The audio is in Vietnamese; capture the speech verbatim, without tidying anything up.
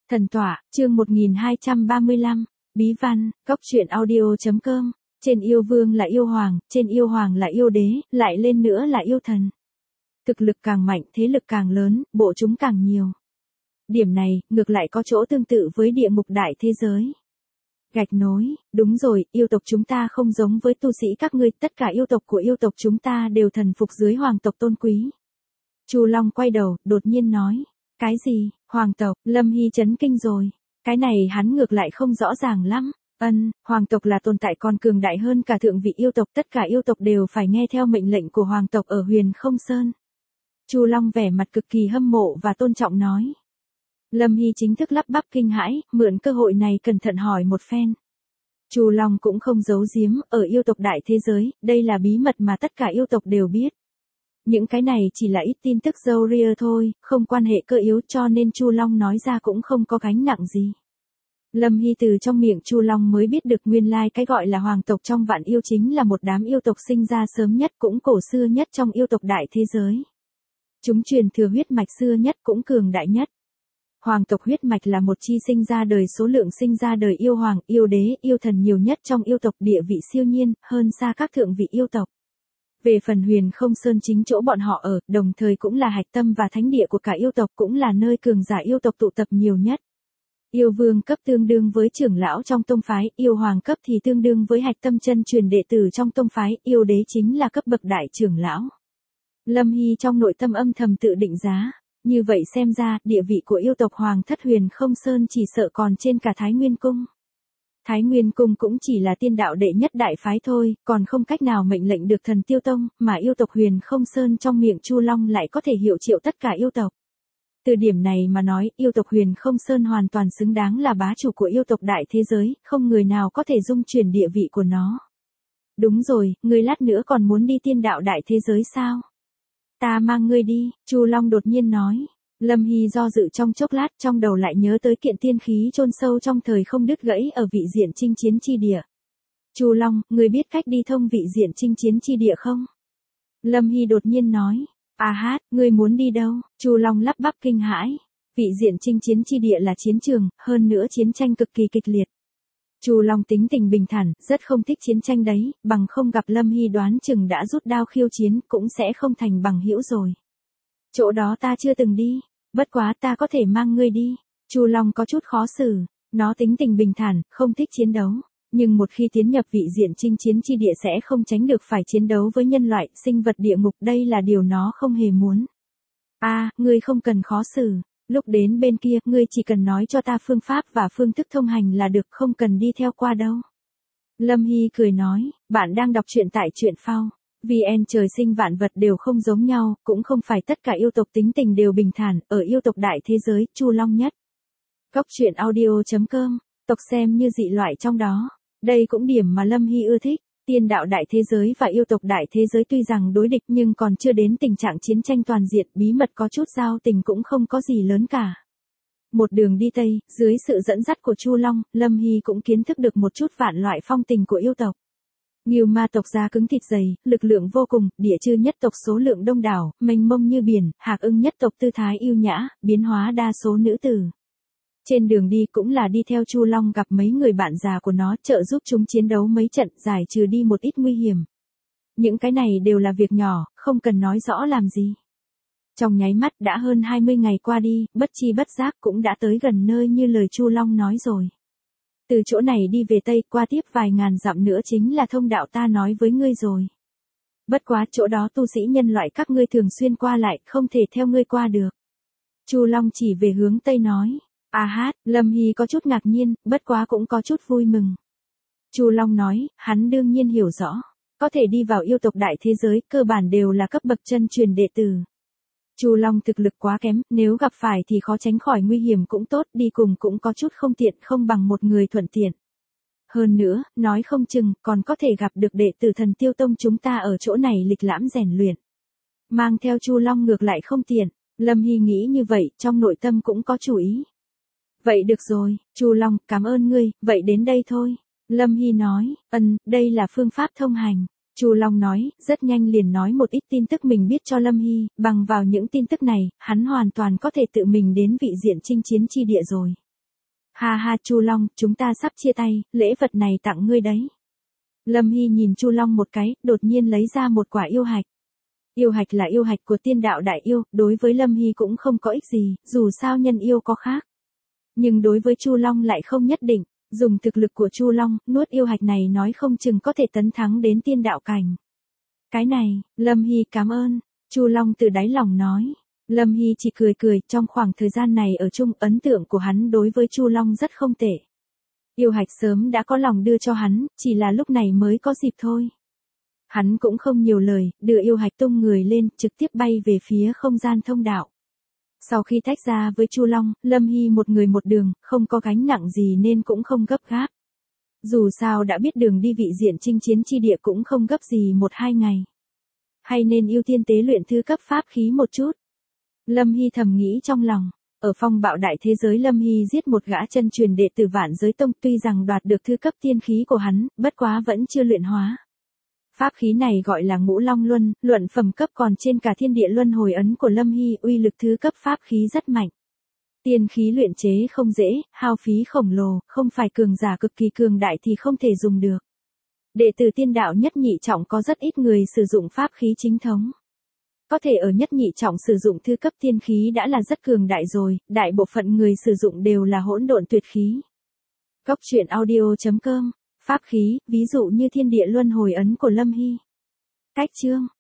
Thần tọa, chương một nghìn hai trăm ba mươi lăm, bí văn, cốc truyện audio chấm com, trên yêu vương là yêu hoàng, trên yêu hoàng là yêu đế, lại lên nữa là yêu thần. Thực lực càng mạnh, thế lực càng lớn, bộ chúng càng nhiều. Điểm này, ngược lại có chỗ tương tự với địa ngục đại thế giới. Gạch nối, đúng rồi, yêu tộc chúng ta không giống với tu sĩ các ngươi, tất cả yêu tộc của yêu tộc chúng ta đều thần phục dưới hoàng tộc tôn quý. Chu Long quay đầu, đột nhiên nói, cái gì, hoàng tộc, Lâm Hy chấn kinh rồi, cái này hắn ngược lại không rõ ràng lắm. Ân, hoàng tộc là tồn tại còn cường đại hơn cả thượng vị yêu tộc, tất cả yêu tộc đều phải nghe theo mệnh lệnh của hoàng tộc ở Huyền Không Sơn. Chu Long vẻ mặt cực kỳ hâm mộ và tôn trọng nói. Lâm Hy chính thức lắp bắp kinh hãi, mượn cơ hội này cẩn thận hỏi một phen. Chu Long cũng không giấu giếm, ở yêu tộc đại thế giới, đây là bí mật mà tất cả yêu tộc đều biết. Những cái này chỉ là ít tin tức râu ria thôi, không quan hệ cơ yếu, cho nên Chu Long nói ra cũng không có gánh nặng gì. Lâm Hy từ trong miệng Chu Long mới biết được nguyên lai cái gọi là hoàng tộc trong vạn yêu chính là một đám yêu tộc sinh ra sớm nhất, cũng cổ xưa nhất trong yêu tộc đại thế giới. Chúng truyền thừa huyết mạch xưa nhất, cũng cường đại nhất. Hoàng tộc huyết mạch là một chi sinh ra đời số lượng sinh ra đời yêu hoàng, yêu đế, yêu thần nhiều nhất trong yêu tộc, địa vị siêu nhiên, hơn xa các thượng vị yêu tộc. Về phần Huyền Không Sơn chính chỗ bọn họ ở, đồng thời cũng là hạch tâm và thánh địa của cả yêu tộc, cũng là nơi cường giả yêu tộc tụ tập nhiều nhất. Yêu vương cấp tương đương với trưởng lão trong tông phái, yêu hoàng cấp thì tương đương với hạch tâm chân truyền đệ tử trong tông phái, yêu đế chính là cấp bậc đại trưởng lão. Lâm Hy trong nội tâm âm thầm tự định giá, như vậy xem ra, địa vị của yêu tộc hoàng thất Huyền Không Sơn chỉ sợ còn trên cả Thái Nguyên Cung. Thái Nguyên Cung cũng chỉ là tiên đạo đệ nhất đại phái thôi, còn không cách nào mệnh lệnh được Thần Tiêu Tông, mà yêu tộc Huyền Không Sơn trong miệng Chu Long lại có thể hiệu triệu tất cả yêu tộc. Từ điểm này mà nói, yêu tộc Huyền Không Sơn hoàn toàn xứng đáng là bá chủ của yêu tộc đại thế giới, không người nào có thể dung chuyển địa vị của nó. Đúng rồi, ngươi lát nữa còn muốn đi tiên đạo đại thế giới sao? Ta mang ngươi đi, Chu Long đột nhiên nói. Lâm Hy do dự trong chốc lát, trong đầu lại nhớ tới kiện tiên khí chôn sâu trong thời không đứt gãy ở vị diện chinh chiến chi địa. Chu Long, ngươi biết cách đi thông vị diện chinh chiến chi địa không? Lâm Hy đột nhiên nói. À hát, ngươi muốn đi đâu? Chu Long lắp bắp kinh hãi. Vị diện chinh chiến chi địa là chiến trường, hơn nữa chiến tranh cực kỳ kịch liệt. Chu Long tính tình bình thản, rất không thích chiến tranh đấy, bằng không gặp Lâm Hy đoán chừng đã rút đao khiêu chiến, cũng sẽ không thành bằng hữu rồi. Chỗ đó ta chưa từng đi, bất quá ta có thể mang ngươi đi. Chu Long có chút khó xử, nó tính tình bình thản, không thích chiến đấu, nhưng một khi tiến nhập vị diện chinh chiến chi địa sẽ không tránh được phải chiến đấu với nhân loại, sinh vật địa ngục, đây là điều nó không hề muốn. A, à, ngươi không cần khó xử. Lúc đến bên kia, ngươi chỉ cần nói cho ta phương pháp và phương thức thông hành là được, không cần đi theo qua đâu. Lâm Hy cười nói, bạn đang đọc truyện tại truyện phao. vê en trời sinh vạn vật đều không giống nhau, cũng không phải tất cả yêu tộc tính tình đều bình thản, ở yêu tộc đại thế giới, Chu Long nhất. Cốc truyện audio chấm com, tộc xem như dị loại trong đó. Đây cũng điểm mà Lâm Hy ưa thích. Tiên đạo đại thế giới và yêu tộc đại thế giới tuy rằng đối địch nhưng còn chưa đến tình trạng chiến tranh toàn diện, bí mật có chút giao tình cũng không có gì lớn cả. Một đường đi Tây, dưới sự dẫn dắt của Chu Long, Lâm Hy cũng kiến thức được một chút vạn loại phong tình của yêu tộc. Ngưu ma tộc da cứng thịt dày, lực lượng vô cùng, địa chư nhất tộc số lượng đông đảo, mênh mông như biển, hạc ưng nhất tộc tư thái yêu nhã, biến hóa đa số nữ tử. Trên đường đi cũng là đi theo Chu Long gặp mấy người bạn già của nó, trợ giúp chúng chiến đấu mấy trận, giải trừ đi một ít nguy hiểm. Những cái này đều là việc nhỏ, không cần nói rõ làm gì. Trong nháy mắt đã hơn hai mươi ngày qua đi, bất chi bất giác cũng đã tới gần nơi như lời Chu Long nói rồi. Từ chỗ này đi về Tây, qua tiếp vài ngàn dặm nữa chính là thông đạo ta nói với ngươi rồi. Bất quá chỗ đó tu sĩ nhân loại các ngươi thường xuyên qua lại, không thể theo ngươi qua được. Chu Long chỉ về hướng Tây nói. À hát, Lâm Hy có chút ngạc nhiên, bất quá cũng có chút vui mừng. Chu Long nói, hắn đương nhiên hiểu rõ, có thể đi vào yêu tộc đại thế giới, cơ bản đều là cấp bậc chân truyền đệ tử. Chu Long thực lực quá kém, nếu gặp phải thì khó tránh khỏi nguy hiểm cũng tốt, đi cùng cũng có chút không tiện, không bằng một người thuận tiện. Hơn nữa, nói không chừng, còn có thể gặp được đệ tử Thần Tiêu Tông chúng ta ở chỗ này lịch lãm rèn luyện. Mang theo Chu Long ngược lại không tiện, Lâm Hy nghĩ như vậy, trong nội tâm cũng có chủ ý. Vậy được rồi, Chu Long, cảm ơn ngươi, vậy đến đây thôi. Lâm Hy nói, ân, đây là phương pháp thông hành. Chu Long nói, rất nhanh liền nói một ít tin tức mình biết cho Lâm Hy, bằng vào những tin tức này, hắn hoàn toàn có thể tự mình đến vị diện chinh chiến chi địa rồi. Ha ha Chu Long, chúng ta sắp chia tay, lễ vật này tặng ngươi đấy. Lâm Hy nhìn Chu Long một cái, đột nhiên lấy ra một quả yêu hạch. Yêu hạch là yêu hạch của tiên đạo đại yêu, đối với Lâm Hy cũng không có ích gì, dù sao nhân yêu có khác. Nhưng đối với Chu Long lại không nhất định, dùng thực lực của Chu Long, nuốt yêu hạch này nói không chừng có thể tấn thắng đến tiên đạo cảnh. Cái này, Lâm Hy cảm ơn, Chu Long từ đáy lòng nói. Lâm Hy chỉ cười cười, trong khoảng thời gian này ở chung, ấn tượng của hắn đối với Chu Long rất không tệ. Yêu hạch sớm đã có lòng đưa cho hắn, chỉ là lúc này mới có dịp thôi. Hắn cũng không nhiều lời, đưa yêu hạch tung người lên, trực tiếp bay về phía không gian thông đạo. Sau khi tách ra với Chu Long, Lâm Hy một người một đường, không có gánh nặng gì nên cũng không gấp gáp. Dù sao đã biết đường đi vị diện chinh chiến chi địa cũng không gấp gì một hai ngày. Hay nên ưu tiên tế luyện thứ cấp pháp khí một chút. Lâm Hy thầm nghĩ trong lòng. Ở phong bạo đại thế giới Lâm Hy giết một gã chân truyền đệ tử Vạn Giới Tông, tuy rằng đoạt được thứ cấp tiên khí của hắn, bất quá vẫn chưa luyện hóa. Pháp khí này gọi là Ngũ Long Luân, luận phẩm cấp còn trên cả thiên địa luân hồi ấn của Lâm Hy, uy lực thứ cấp pháp khí rất mạnh. Tiên khí luyện chế không dễ, hao phí khổng lồ, không phải cường giả cực kỳ cường đại thì không thể dùng được. Đệ tử tiên đạo nhất nhị trọng có rất ít người sử dụng pháp khí chính thống. Có thể ở nhất nhị trọng sử dụng thứ cấp tiên khí đã là rất cường đại rồi, đại bộ phận người sử dụng đều là hỗn độn tuyệt khí. Cốc truyện audio chấm com, pháp khí, ví dụ như thiên địa luân hồi ấn của Lâm Hy. Cách chương